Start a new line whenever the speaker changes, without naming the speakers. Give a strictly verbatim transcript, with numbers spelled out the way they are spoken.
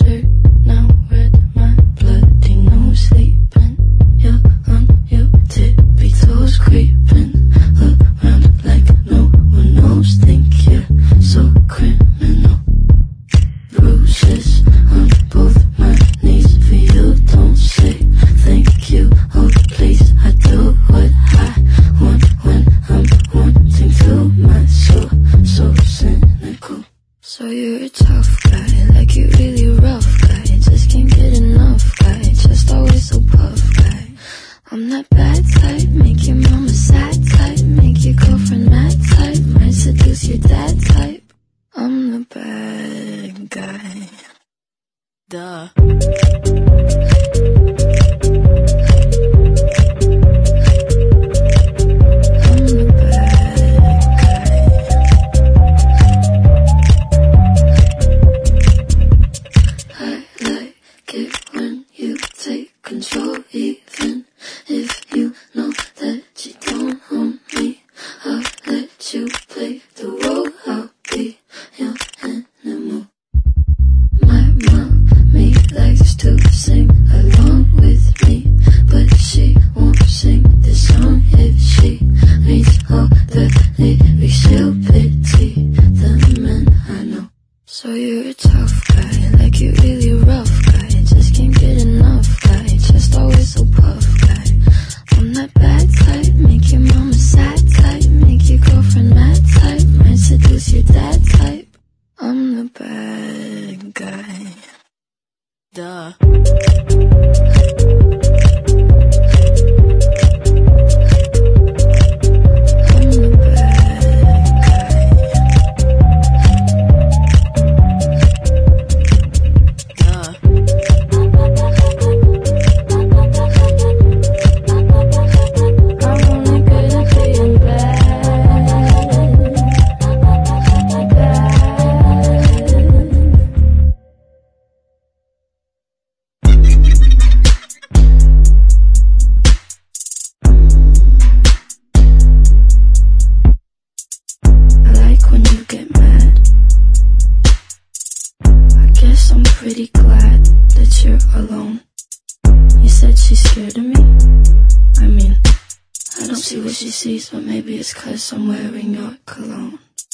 dirt, now red, my bloody nose sleeping. You're on your tippy toes creeping around like no one knows. Think you're so criminal. Bruises on both my knees for you. Don't say thank you, oh please. I do what I want when I'm wanting to. My soul so cynical. So you're a tough guy, like you really rough guy. Just can't get enough guy, just always so puff guy. I'm that bad type, make your mama sad type, make your girlfriend mad type, might seduce your dad type. I'm the bad guy. Duh. Control, even if you know that you don't own me. I'll let you play the role, I'll be your animal. My mommy likes to sing along with me, but she won't sing this song if she reads all the lyrics. She'll pity the men I know. So you're a tough guy, like you really rough guy, just can't get enough guy, just always so puff guy. I'm that bad type, make your mama sad type, make your girlfriend mad type, might seduce your dad type. I'm the bad guy. Duh. I'm pretty glad that you're alone. You said she's scared of me? I mean, I don't see what she sees, but maybe it's 'cause I'm wearing your cologne.